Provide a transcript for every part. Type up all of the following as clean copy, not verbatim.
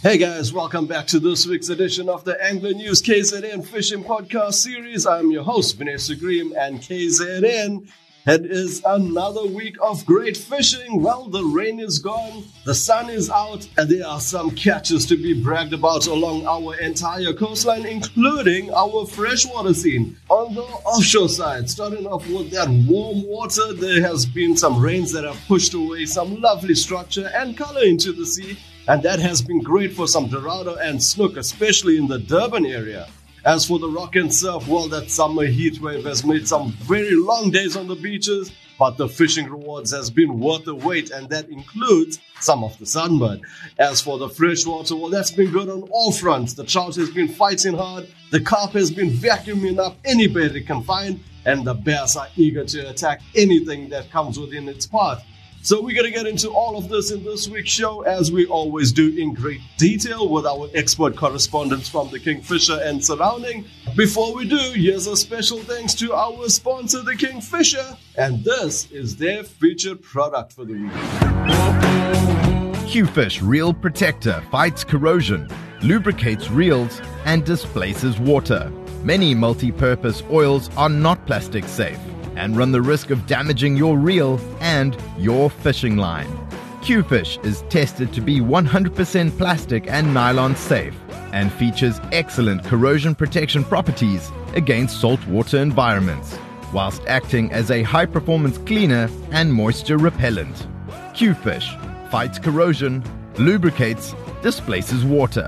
Hey guys, welcome back to this week's edition of the Angler News KZN Fishing Podcast Series. I'm your host, Vanessa Green, and KZN. It is another week of great fishing. Well, the rain is gone, the sun is out, and there are some catches to be bragged about along our entire coastline, including our freshwater scene. On the offshore side, starting off with that warm water, there has been some rains that have pushed away some lovely structure and color into the sea, and that has been great for some dorado and snook, especially in the Durban area. As for the rock and surf, well, that summer heat wave has made some very long days on the beaches, but the fishing rewards has been worth the wait, and that includes some of the sunburn. As for the freshwater, well, that's been good on all fronts. The trout has been fighting hard, the carp has been vacuuming up any bait it can find, and the bass are eager to attack anything that comes within its path. So we're going to get into all of this in this week's show, as we always do, in great detail with our expert correspondents from the Kingfisher and surrounding. Before we do, here's a special thanks to our sponsor, the Kingfisher, and this is their featured product for the week. Q-Fish Reel Protector fights corrosion, lubricates reels, and displaces water. Many multi-purpose oils are not plastic safe and run the risk of damaging your reel and your fishing line. Q-Fish is tested to be 100% plastic and nylon safe and features excellent corrosion protection properties against saltwater environments, whilst acting as a high-performance cleaner and moisture repellent. Q-Fish fights corrosion, lubricates, displaces water.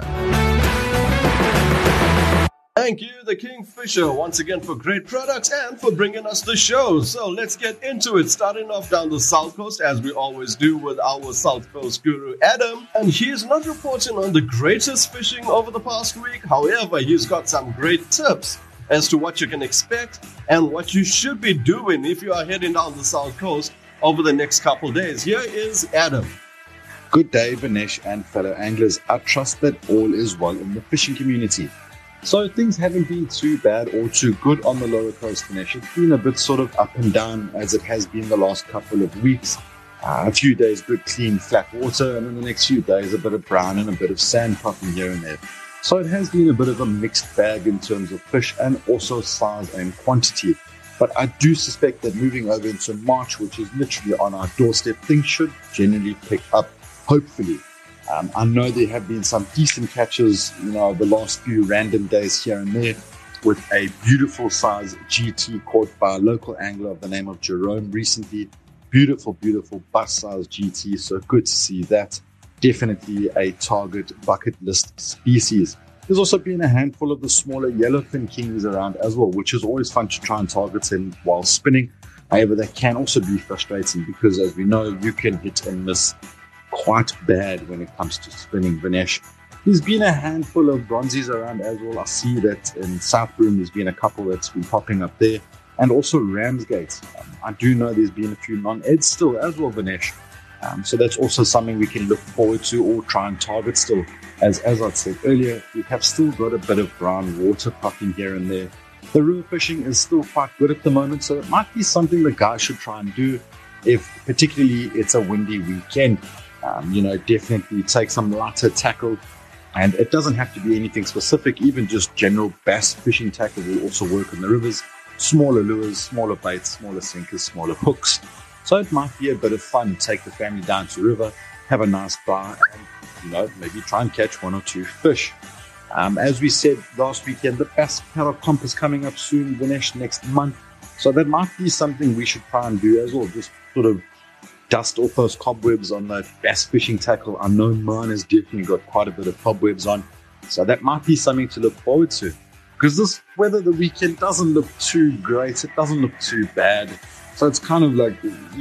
Thank you, the Kingfisher, once again for great products and for bringing us the show. So let's get into it, starting off down the South Coast, as we always do with our South Coast guru, Adam. And he's not reporting on the greatest fishing over the past week. However, he's got some great tips as to what you can expect and what you should be doing if you are heading down the South Coast over the next couple days. Here is Adam. Good day, Vinesh and fellow anglers. I trust that all is well in the fishing community. So things haven't been too bad or too good on the lower coast, Vinesh. It's been a bit sort of up and down as it has been the last couple of weeks. A few days good, clean, flat water, and then the next few days a bit of brown and a bit of sand popping here and there. So it has been a bit of a mixed bag in terms of fish and also size and quantity. But I do suspect that moving over into March, which is literally on our doorstep, things should generally pick up, hopefully. I know there have been some decent catches, the last few random days here and there, with a beautiful size GT caught by a local angler of the name of Jerome recently. Beautiful, beautiful bust size GT, so good to see that. Definitely a target bucket list species. There's also been a handful of the smaller yellowfin kings around as well, which is always fun to try and target them while spinning. However, that can also be frustrating because, as we know, you can hit and miss quite bad when it comes to spinning, Vinesh. There's been a handful of bronzies around as well. I see that in South Broome there's been a couple that's been popping up there, and also Ramsgate. I do know there's been a few non-eds still as well, Vinesh. So that's also something we can look forward to or try and target still. As I said earlier, we have still got a bit of brown water popping here and there. The river fishing is still quite good at the moment, so it might be something the guys should try and do if particularly it's a windy weekend. Definitely take some lighter tackle, and it doesn't have to be anything specific. Even just general bass fishing tackle will also work in the rivers. Smaller lures, smaller baits, smaller sinkers, smaller hooks. So it might be a bit of fun. Take the family down to the river, have a nice bar, and maybe try and catch one or two fish. As we said last weekend, the Bass Paddock Comp is coming up soon, Vinesh, next month. So that might be something we should try and do as well. Just sort of dust off those cobwebs on the bass fishing tackle. I know mine has definitely got quite a bit of cobwebs on, so that might be something to look forward to. Because this weather the weekend doesn't look too great, it doesn't look too bad, so it's kind of like,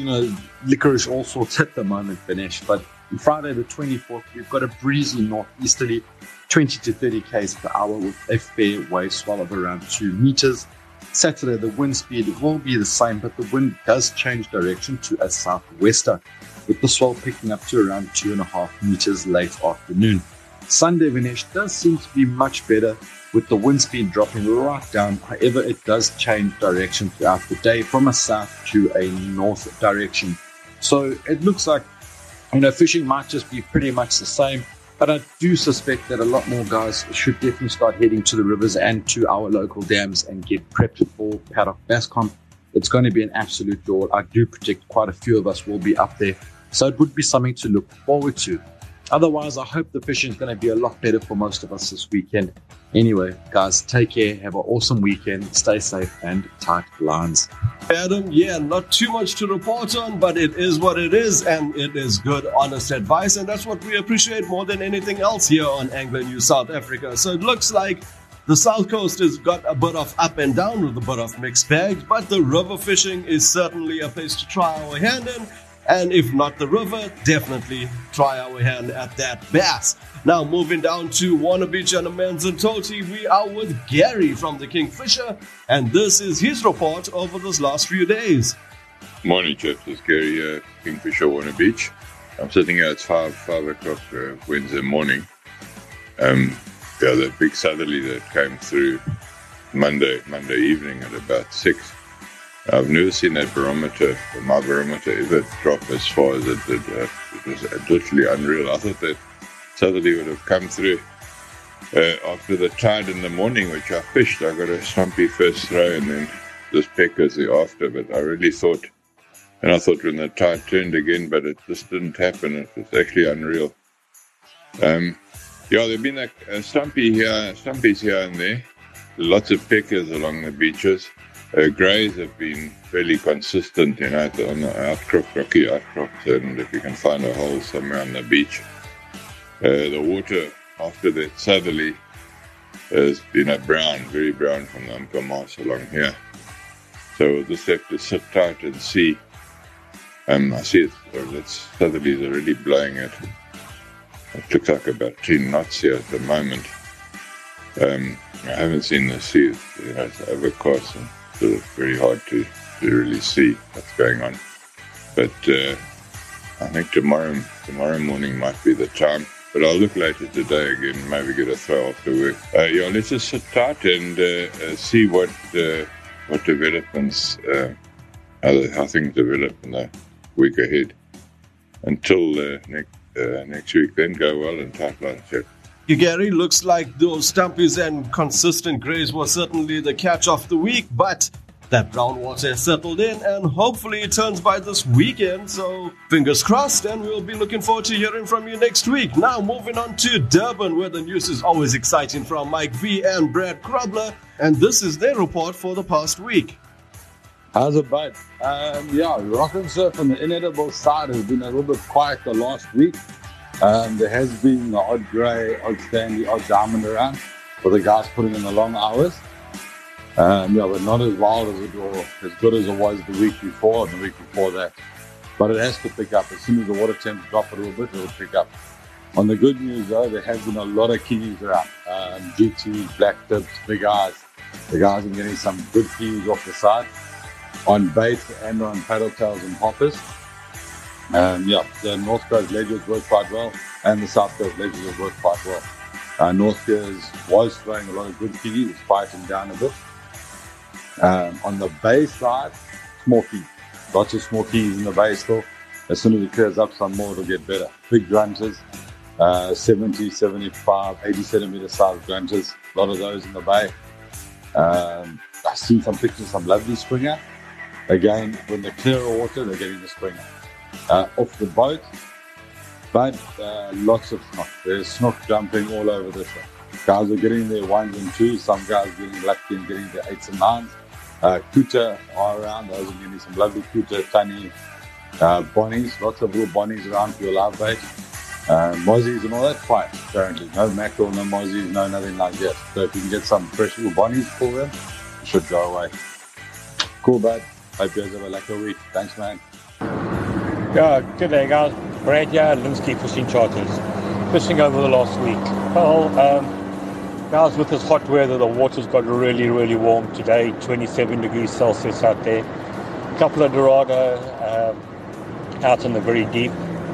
licorice all sorts at the moment, Vinesh. But on Friday the 24th, we've got a breezy northeasterly 20 to 30 km per hour with a fair wave swell of around 2 meters. Saturday, the wind speed will be the same, but the wind does change direction to a southwester, with the swell picking up to around 2.5 meters late afternoon. Sunday, Vinesh, does seem to be much better, with the wind speed dropping right down. However, it does change direction throughout the day from a south to a north direction. So it looks like, fishing might just be pretty much the same. But I do suspect that a lot more guys should definitely start heading to the rivers and to our local dams and get prepped for Paddock Bass Comp. It's going to be an absolute draw. I do predict quite a few of us will be up there. So it would be something to look forward to. Otherwise, I hope the fishing is going to be a lot better for most of us this weekend. Anyway, guys, take care. Have an awesome weekend. Stay safe and tight lines. Adam, yeah, not too much to report on, but it is what it is, and it is good, honest advice, and that's what we appreciate more than anything else here on Angler News South Africa. So it looks like the South Coast has got a bit of up and down with a bit of mixed bags, but the river fishing is certainly a place to try our hand in. And if not the river, definitely try our hand at that bass. Now, moving down to Warner Beach and Amanzimtoti, we are with Gary from the Kingfisher, and this is his report over this last few days. Morning, chaps. It's Gary here, Kingfisher, Warner Beach. I'm sitting here at 5 o'clock Wednesday morning. That big southerly that came through Monday evening at about 6. I've never seen that barometer, my barometer, ever drop as far as it did. It was literally unreal. I thought that southerly would have come through after the tide in the morning, which I fished. I got a stumpy first throw and then this peckers the after. But I really thought, and I thought when the tide turned again, but it just didn't happen. It was actually unreal. There've been stumpies here and there. Lots of peckers along the beaches. Greys have been fairly consistent, on the rocky outcrops, and if you can find a hole somewhere on the beach. The water after that southerly has been brown, very brown from the Umkomaas along here. So we'll just have to sit tight and see. I see that southerlies are really blowing it. It looks like about 10 knots here at the moment. I haven't seen the sea. It's overcast. So it's very hard to really see what's going on. But I think tomorrow morning might be the time. But I'll look later today again, maybe get a throw after work. Let's just sit tight and see what developments, how things develop in the week ahead. Until next week, then go well and tight line check. Gary, looks like those stumpies and consistent greys were certainly the catch of the week, but that brown water has settled in and hopefully it turns by this weekend, so fingers crossed, and we'll be looking forward to hearing from you next week. Now moving on to Durban, where the news is always exciting, from Mike V and Brad Krobler, and this is their report for the past week. How's it, bud? Rock and surf on the inedible side has been a little bit quiet the last week. There has been the odd grey, odd standy, odd diamond around for the guys putting in the long hours. But not as wild as it or as good as it was the week before and the week before that. But it has to pick up. As soon as the water temps drop a little bit, it'll pick up. On the good news, though, there has been a lot of kiwis around. GTs, black tips, big eyes. The guys are getting some good kiwis off the side on bait and on paddle tails and hoppers. The North Coast ledges work quite well, and the South Coast ledges have worked quite well. North Coast was throwing a lot of good kiwis, it's quieting down a bit. On the bay side, small kiwis. Lots of small kiwis in the bay still. As soon as it clears up some more, it'll get better. Big grunters, 70, 75, 80 centimeter size grunters. A lot of those in the bay. I've seen some pictures of some lovely springer. Again, when they clear water, they're getting the springer. Off the boat, but lots of snook. There's snook jumping all over the shore. Guys are getting their 1s and 2s, some guys getting lucky and getting their 8s and 9s. Kuta are around, those are getting some lovely kuta, tani, bonnies, lots of little bonnies around for your live bait. Mozzies and all that, quiet apparently. No mackerel, no mozzies, no nothing like that. So if you can get some fresh little bonnies for them, it should go away. Cool, bud. Hope you guys have a lucky week. Thanks, man. Yeah, good day, guys. Brad here, Linsky Fishing Charters. Fishing over the last week. Well, guys, with this hot weather, the water's got really, really warm today. 27 degrees Celsius out there. A couple of Dorado out in the very deep.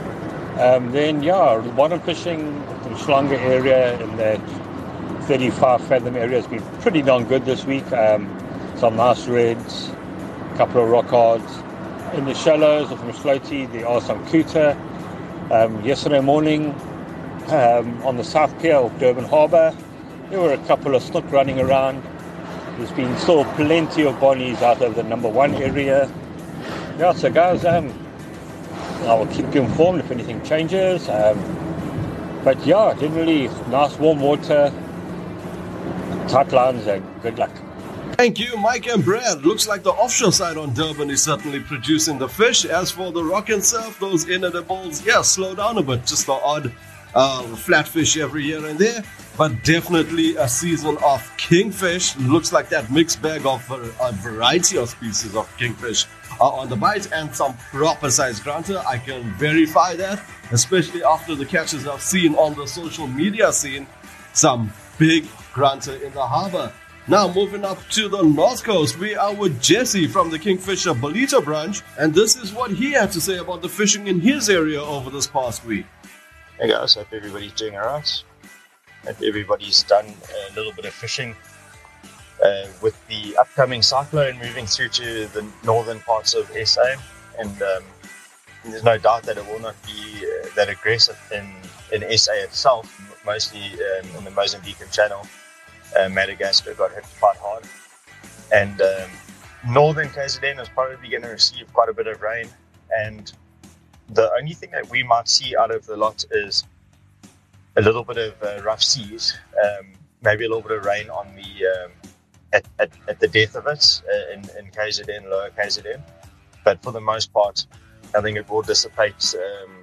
Bottom fishing in Schlanger area in that 35 fathom area has been pretty darn good this week. Some nice reds, a couple of rock hards. In the shallows of Mshloti, there are some kuta. Yesterday morning, on the South Pier of Durban Harbour. There were a couple of snook running around. There's been still plenty of bonnies out of the number 1 area. Yeah, so guys, I will keep you informed if anything changes. But yeah, generally nice warm water, tight lines, and good luck. Thank you, Mike and Brad. Looks like the offshore side on Durban is certainly producing the fish. As for the rock and surf, those inedibles, yeah, slow down a bit. Just the odd flatfish every here and there. But definitely a season of kingfish. Looks like that mixed bag of a variety of species of kingfish are on the bite, and some proper size grunter. I can verify that, especially after the catches I've seen on the social media scene. Some big grunter in the harbor. Now moving up to the north coast, we are with Jesse from the Kingfisher Bolito branch, and this is what he had to say about the fishing in his area over this past week. Hey guys, hope everybody's doing alright. Hope everybody's done a little bit of fishing. With the upcoming cyclone moving through to the northern parts of SA, and there's no doubt that it will not be that aggressive in SA itself, mostly in the Mozambican Channel. Madagascar got hit quite hard, and northern KZN is probably going to receive quite a bit of rain, and the only thing that we might see out of the lot is a little bit of rough seas, maybe a little bit of rain on the at the depth of it in KZN, lower KZN, but for the most part I think it will dissipate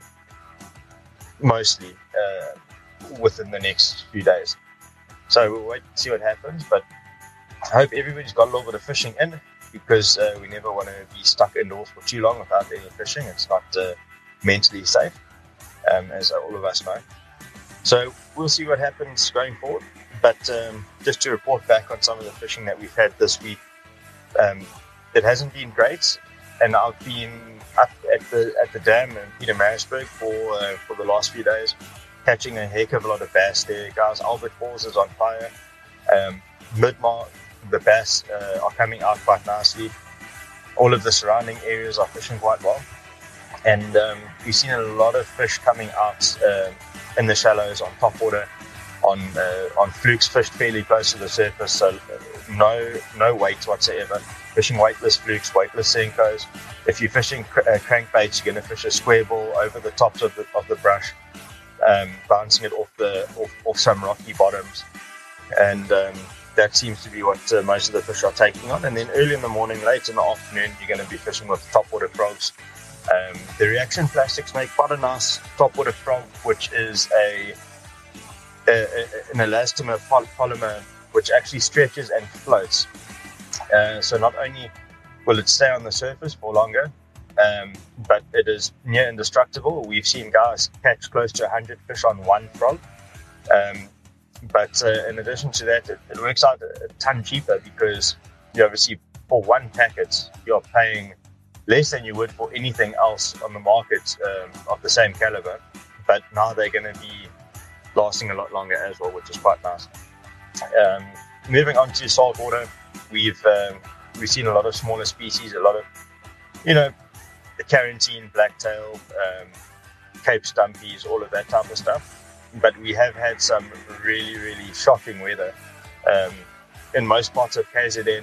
mostly within the next few days. So we'll wait and see what happens, but I hope everybody's got a little bit of fishing in, because we never want to be stuck indoors for too long without any fishing. It's not mentally safe, as all of us know. So we'll see what happens going forward. But just to report back on some of the fishing that we've had this week, it hasn't been great, and I've been up at the dam in Pietermaritzburg for the last few days, catching a heck of a lot of bass there, guys. Albert Falls is on fire. Midmar, the bass are coming out quite nicely. All of the surrounding areas are fishing quite well, and we've seen a lot of fish coming out in the shallows on top water, on flukes fished fairly close to the surface, so no weight whatsoever. Fishing weightless flukes, weightless senkos. If you're fishing crankbaits, you're going to fish a square ball over the tops of the brush, bouncing it off some rocky bottoms, and that seems to be what most of the fish are taking on. And then early in the morning, late in the afternoon, you're going to be fishing with topwater frogs. The reaction plastics make quite a nice topwater frog, which is an elastomer polymer which actually stretches and floats. So not only will it stay on the surface for longer, but it is near indestructible. We've seen guys catch close to 100 fish on one frog. But in addition to that, it works out a ton cheaper, because you obviously, for one packet, you're paying less than you would for anything else on the market of the same caliber. But now they're going to be lasting a lot longer as well, which is quite nice. Moving on to saltwater, we've seen a lot of smaller species, a lot of, the carantine, blacktail, Cape stumpies, all of that type of stuff. But we have had some really, really shocking weather. In most parts of KZN,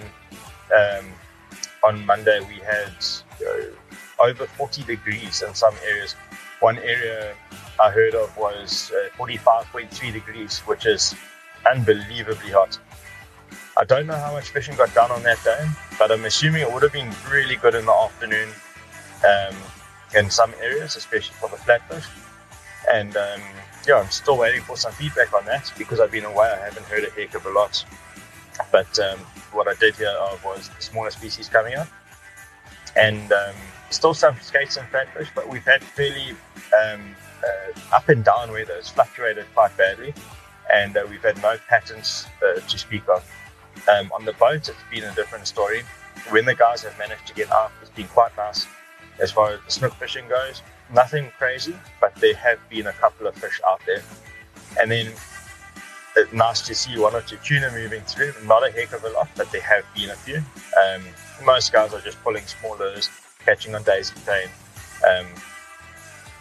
on Monday we had over 40 degrees in some areas. One area I heard of was 45.3 degrees, which is unbelievably hot. I don't know how much fishing got done on that day, but I'm assuming it would have been really good in the afternoon in some areas, especially for the flatfish. And I'm still waiting for some feedback on that, because I've been away. I haven't heard a heck of a lot. But what I did hear of was the smaller species coming up. And still some skates and flatfish, but we've had fairly up and down weather. It's fluctuated quite badly, and we've had no patterns to speak of. On the boat, it's been a different story. When the guys have managed to get out, it's been quite nice. As far as the snook fishing goes, nothing crazy, but there have been a couple of fish out there. And then it's nice to see one or two tuna moving through. Not a heck of a lot, but there have been a few. Most guys are just pulling small lures, catching on daisy chain.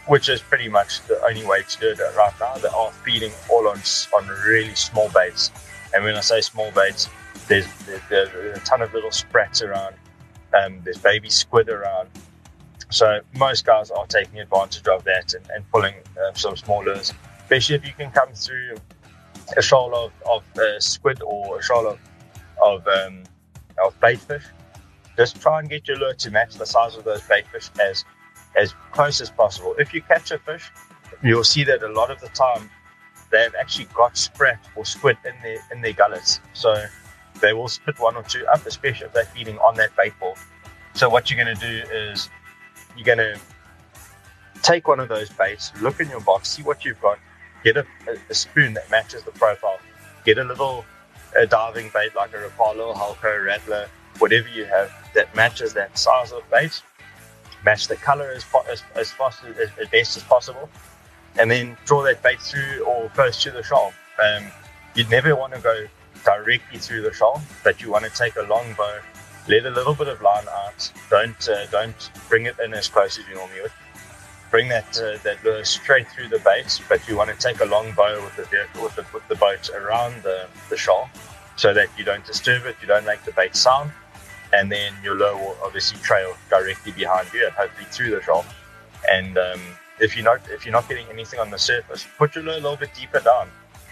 which is pretty much the only way to do it right now. They are feeding all on really small baits. And when I say small baits, there's a ton of little sprats around. There's baby squid around. So most guys are taking advantage of that and pulling some small lures, especially if you can come through a shoal of squid or a shoal of bait fish. Just try and get your lure to match the size of those bait fish as close as possible. If you catch a fish, you'll see that a lot of the time they've actually got sprat or squid in their gullets. So they will spit one or two up, especially if they're feeding on that bait ball. So what you're going to do is you're going to take one of those baits, look in your box, see what you've got, get a spoon that matches the profile, get a little diving bait like a Rapala, Halco, Rattler, whatever you have that matches that size of bait, match the color as best as possible, and then draw that bait through or close to the shoal. You'd never want to go directly through the shoal, but you want to take a long bow, let a little bit of line out, don't bring it in as close as you normally would. Bring that lure straight through the bait, but you want to take a long bow with the boat around the shoal so that you don't disturb it, you don't make the bait sound, and then your lure will obviously trail directly behind you and hopefully through the shoal. And if you're not getting anything on the surface, put your lure a little bit deeper down.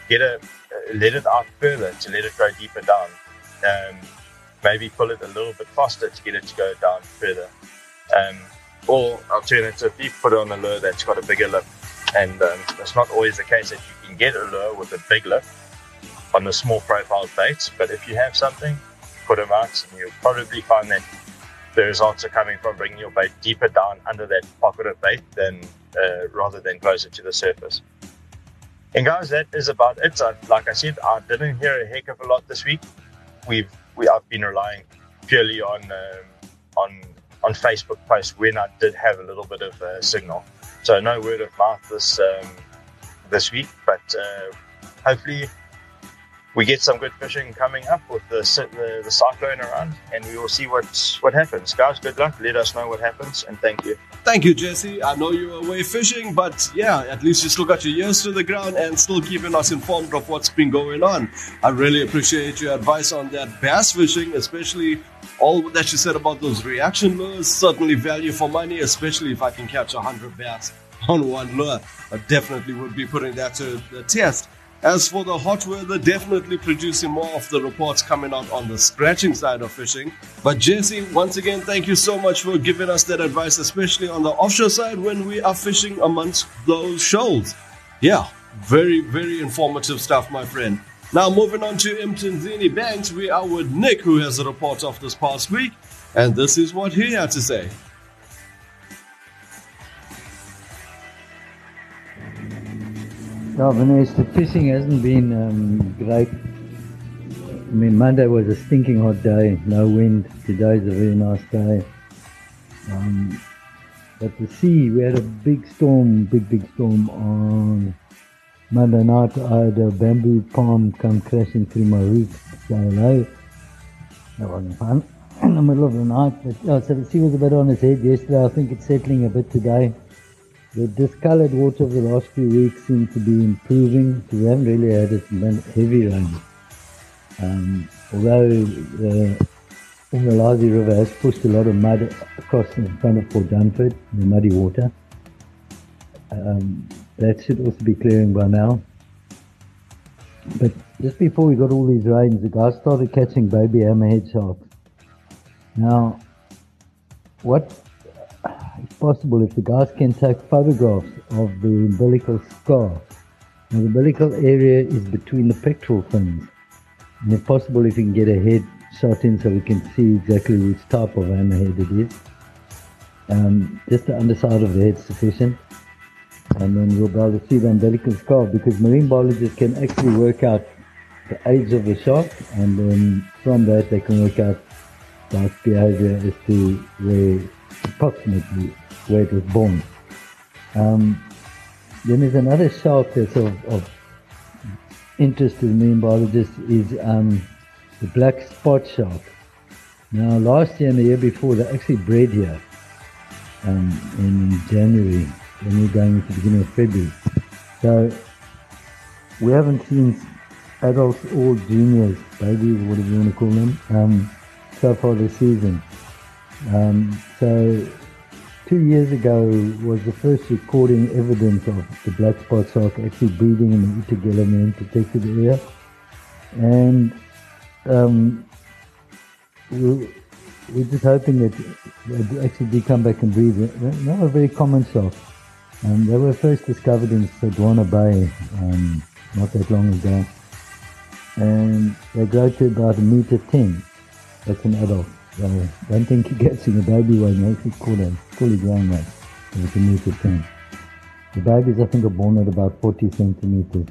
Let it out further to let it go deeper down. Maybe pull it a little bit faster to get it to go down further. Or alternatively, put it on a lure that's got a bigger lip. And it's not always the case that you can get a lure with a big lip on the small profile baits. But if you have something, put them out, and you'll probably find that the results are coming from bringing your bait deeper down under that pocket of bait rather than closer to the surface. And guys, that is about it. Like I said, I didn't hear a heck of a lot this week. I've been relying purely on Facebook posts when I did have a little bit of signal. So no word of mouth this week, but hopefully we get some good fishing coming up with the cyclone around, and we will see what happens. Guys, good luck. Let us know what happens, and thank you. Thank you, Jesse. I know you were away fishing, but yeah, at least you still got your ears to the ground and still keeping us informed of what's been going on. I really appreciate your advice on that bass fishing, especially all that you said about those reaction lures. Certainly value for money, especially if I can catch 100 bass on one lure. I definitely would be putting that to the test. As for the hot weather, definitely producing more of the reports coming out on the scratching side of fishing. But Jesse, once again, thank you so much for giving us that advice, especially on the offshore side when we are fishing amongst those shoals. Yeah, very, very informative stuff, my friend. Now moving on to Mthanzini Banks, we are with Nick, who has a report of this past week. And this is what he had to say. Yeah, Vinesh, the fishing hasn't been great. I mean, Monday was a stinking hot day, no wind. Today's a very nice day. But the sea, we had a big storm on Monday night. I had a bamboo palm come crashing through my roof. So hello, that wasn't fun. In the middle of the night. But, yeah, so the sea was a bit on its head yesterday. I think it's settling a bit today. The discoloured water of the last few weeks seems to be improving, so we haven't really had heavy rain. Although the Umlalazi River has pushed a lot of mud across in front of Port Dunford, the muddy water. That should also be clearing by now. But just before we got all these rains, the guys started catching baby hammerhead sharks. Now, what it's possible if the guys can take photographs of the umbilical scar. Now the umbilical area is between the pectoral fins, and if possible if you can get a head shot in so we can see exactly which type of hammerhead it is. Just the underside of the head is sufficient, and then we'll be able to see the umbilical scar, because marine biologists can actually work out the age of the shark, and then from that they can work out shark's behavior as to approximately where it was born. Then there's another shark that's of interest to marine biologists is the black spot shark. Now last year and the year before they actually bred here in January when you're going into the beginning of February. So we haven't seen adults or juniors, babies, whatever you want to call them, so far this season. So 2 years ago was the first recording evidence of the black spot shark actually breeding in the Itagelamane protected area. And we're just hoping that they actually do come back and breed. They're not a very common shark. They were first discovered in Sodwana Bay not that long ago. And they grow to about 1.10 meters. That's an adult. So don't think you're catching a baby one. They actually call a fully grown one. It's 1.10 meters. The babies, I think, are born at about 40 centimeters.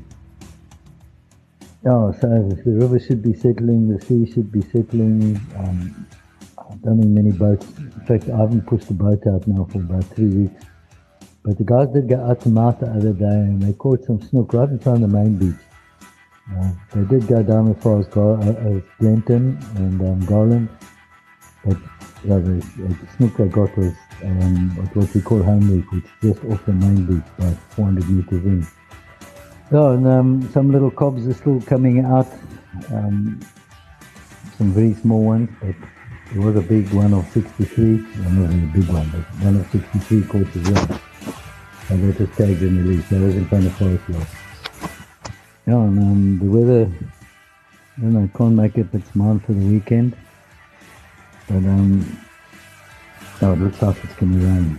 Oh, so the river should be settling, the sea should be settling. I don't think many boats. In fact, I haven't pushed a boat out now for about 3 weeks. But the guys did go out to Mouth the other day and they caught some snook right in front of the main beach. They did go down as far as Glenton and Garland. But the snook they got was what we call home reef, which is just off the main beach, about 400 meters in. Oh, and some little cobs are still coming out, some very small ones, but there was a big one of 63, well, not really a big one, but one of 63 caught as well. So that was tagged and released. That was in front of Forest Lodge. Yeah, and the weather, I don't know, can't make it but smile for the weekend. But it looks like it's going to rain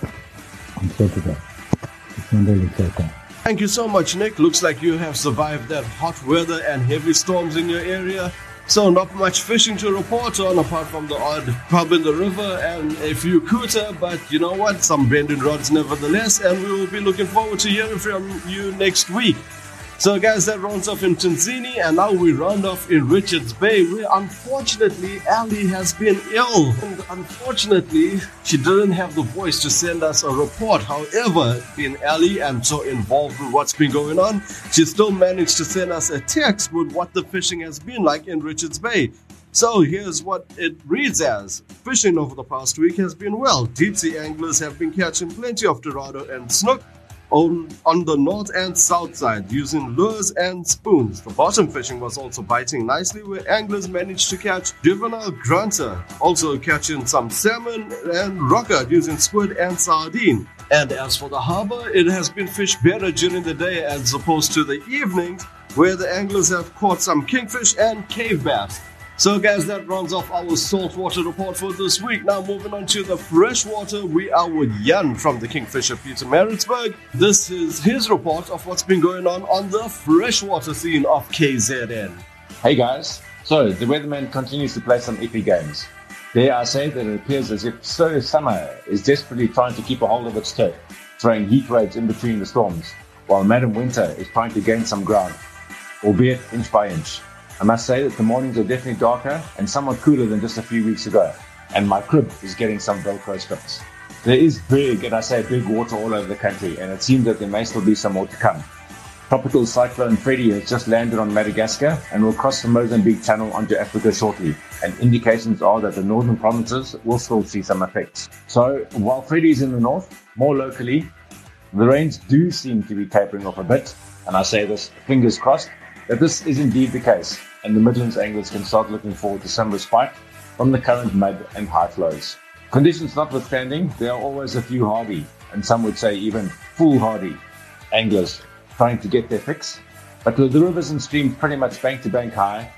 on Saturday. Sunday looks okay. Thank you so much, Nick. Looks like you have survived that hot weather and heavy storms in your area. So not much fishing to report on apart from the odd pub in the river and a few cooter. But you know what? Some Brendan rods nevertheless. And we will be looking forward to hearing from you next week. So guys, that rounds off in Tanzini, and now we round off in Richards Bay, where unfortunately Ali has been ill, and unfortunately she didn't have the voice to send us a report. However, being Ali and so involved with what's been going on, she still managed to send us a text with what the fishing has been like in Richards Bay. So here's what it reads as. Fishing over the past week has been well. Deep sea anglers have been catching plenty of dorado and snook on the north and south side using lures and spoons. The bottom fishing was also biting nicely, where anglers managed to catch juvenile grunter, also catching some salmon and rocker using squid and sardine. And as for the harbor, it has been fished better during the day as opposed to the evenings, where the anglers have caught some kingfish and cave bass. So guys, that rounds off our saltwater report for this week. Now moving on to the freshwater, we are with Jan from the Kingfisher Pietermaritzburg. This is his report of what's been going on the freshwater scene of KZN. Hey guys, so the weatherman continues to play some iffy games. Dare I say that it appears as if Sir Summer is desperately trying to keep a hold of its turf, throwing heat waves in between the storms, while Madam Winter is trying to gain some ground, albeit inch by inch. I must say that the mornings are definitely darker and somewhat cooler than just a few weeks ago, and my crib is getting some Velcro strips. There is big, and I say big, water all over the country, and it seems that there may still be some more to come. Tropical cyclone Freddy has just landed on Madagascar and will cross the Mozambique Channel onto Africa shortly, and indications are that the northern provinces will still see some effects. So, while Freddy is in the north, more locally, the rains do seem to be tapering off a bit, and I say this, fingers crossed, that this is indeed the case, and the Midlands anglers can start looking forward to some respite from the current mud and high flows. Conditions notwithstanding, there are always a few hardy, and some would say even foolhardy, anglers trying to get their fix. But with the rivers and streams pretty much bank to bank high,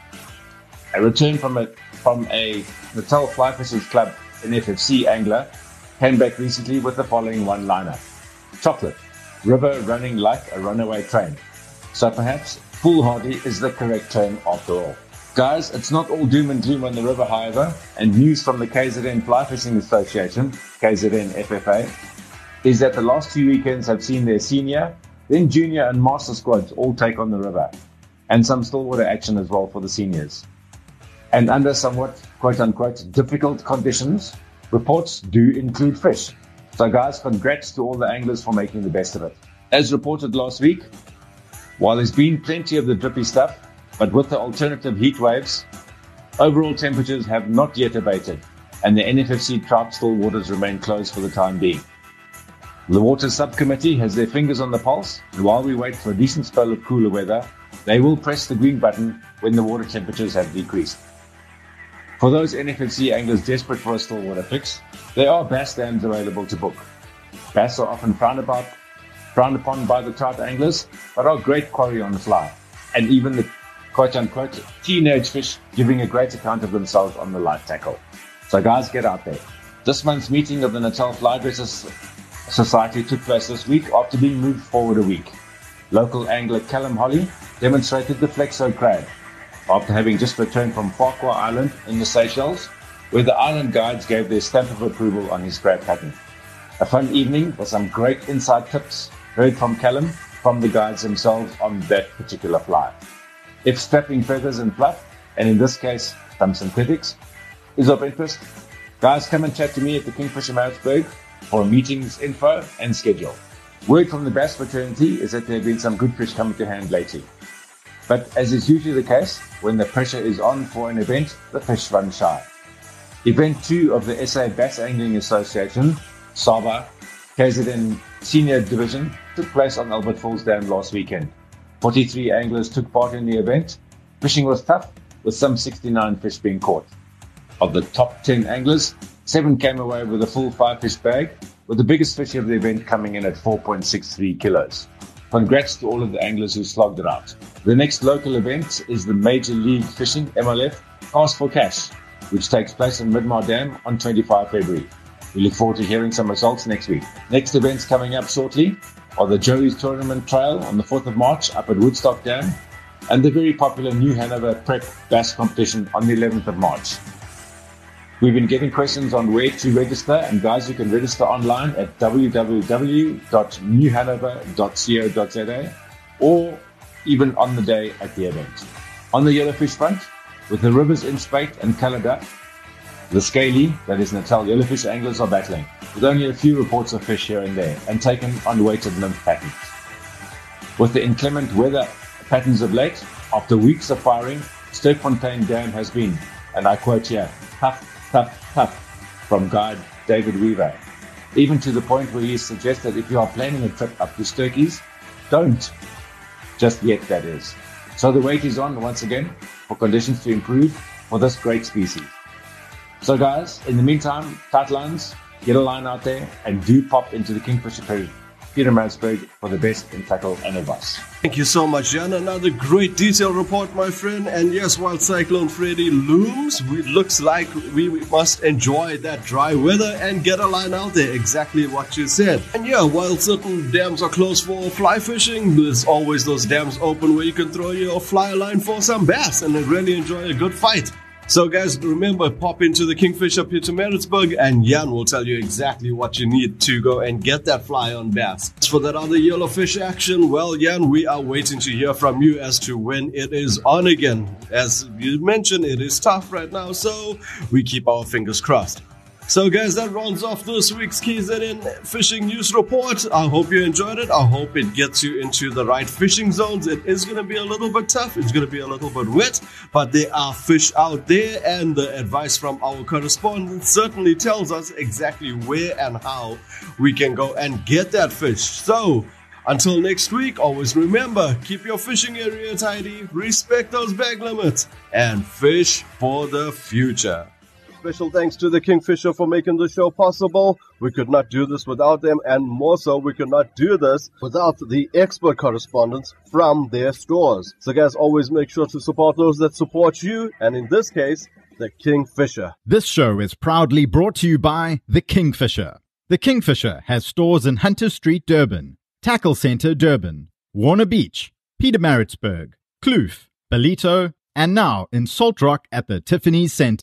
a return from a Natal Fly Fishers Club, an FFC angler, came back recently with the following one-liner. Chocolate, river running like a runaway train. So perhaps foolhardy is the correct term after all. Guys, it's not all doom and gloom on the river, however, and news from the KZN Fly Fishing Association, KZN FFA, is that the last 2 weekends have seen their senior, then junior and master squads all take on the river, and some stillwater action as well for the seniors. And under somewhat, quote-unquote, difficult conditions, reports do include fish. So guys, congrats to all the anglers for making the best of it. As reported last week, while there's been plenty of the drippy stuff, but with the alternative heat waves, overall temperatures have not yet abated, and the NFFC trout still waters remain closed for the time being. The Water Subcommittee has their fingers on the pulse, and while we wait for a decent spell of cooler weather, they will press the green button when the water temperatures have decreased. For those NFFC anglers desperate for a still water fix, there are bass dams available to book. Bass are often frowned upon by the trout anglers, but are great quarry on the fly, and even the quote-unquote teenage fish giving a great account of themselves on the light tackle. So guys, get out there. This month's meeting of the Natal Fly Dressers Society took place this week after being moved forward a week. Local angler Callum Holly demonstrated the Flexo crab after having just returned from Farquhar Island in the Seychelles, where the island guides gave their stamp of approval on his crab pattern. A fun evening with some great inside tips heard from Callum from the guides themselves on that particular fly. If strapping feathers and fluff, and in this case some synthetics, is of interest, guys, come and chat to me at the Kingfisher Maritzburg for meetings, info and schedule. Word from the bass fraternity is that there have been some good fish coming to hand lately. But as is usually the case, when the pressure is on for an event, the fish run shy. Event 2 of the SA Bass Angling Association, SABA, KZN Senior Division, took place on Albert Falls Dam last weekend. 43 anglers took part in the event. Fishing was tough, with some 69 fish being caught. Of the top 10 anglers, 7 came away with a full 5-fish bag, with the biggest fish of the event coming in at 4.63 kilos. Congrats to all of the anglers who slogged it out. The next local event is the Major League Fishing, MLF, Cast for Cash, which takes place in Midmar Dam on 25 February. We look forward to hearing some results next week. Next events coming up shortly are the Joey's Tournament Trail on the 4th of March up at Woodstock Dam, and the very popular New Hanover Prep Bass Competition on the 11th of March. We've been getting questions on where to register, and guys, you can register online at www.newhanover.co.za or even on the day at the event. On the yellowfish front, with the rivers in spate and coloured up, the scaly, that is Natal yellowfish anglers are battling, with only a few reports of fish here and there, and taken on weighted nymph patterns. With the inclement weather patterns of late, after weeks of firing, Sterkfontein Dam has been, and I quote here, tough, from guide David Weaver, even to the point where he suggested if you are planning a trip up to Sturkeys, don't. Just yet, that is. So the wait is on once again for conditions to improve for this great species. So guys, in the meantime, tight lines, get a line out there, and do pop into the Kingfisher Peter Maritzburg for the best in tackle and advice. Thank you so much, Jan. Another great detailed report, my friend. And yes, while Cyclone Freddy looms, it looks like we must enjoy that dry weather and get a line out there. Exactly what you said. And yeah, while certain dams are closed for fly fishing, there's always those dams open where you can throw your fly line for some bass and really enjoy a good fight. So guys, remember, pop into the Kingfisher Pietermaritzburg and Jan will tell you exactly what you need to go and get that fly on bass. As for that other yellowfish action, well, Jan, we are waiting to hear from you as to when it is on again. As you mentioned, it is tough right now, so we keep our fingers crossed. So guys, that rounds off this week's KZN Fishing News Report. I hope you enjoyed it. I hope it gets you into the right fishing zones. It is going to be a little bit tough. It's going to be a little bit wet, but there are fish out there, and the advice from our correspondent certainly tells us exactly where and how we can go and get that fish. So until next week, always remember, keep your fishing area tidy, respect those bag limits, and fish for the future. Special thanks to the Kingfisher for making the show possible. We could not do this without them, and more so, we could not do this without the expert correspondents from their stores. So guys, always make sure to support those that support you, and in this case, the Kingfisher. This show is proudly brought to you by the Kingfisher. The Kingfisher has stores in Hunter Street, Durban, Tackle Centre, Durban, Warner Beach, Pietermaritzburg, Kloof, Ballito, and now in Salt Rock at the Tiffany's Centre.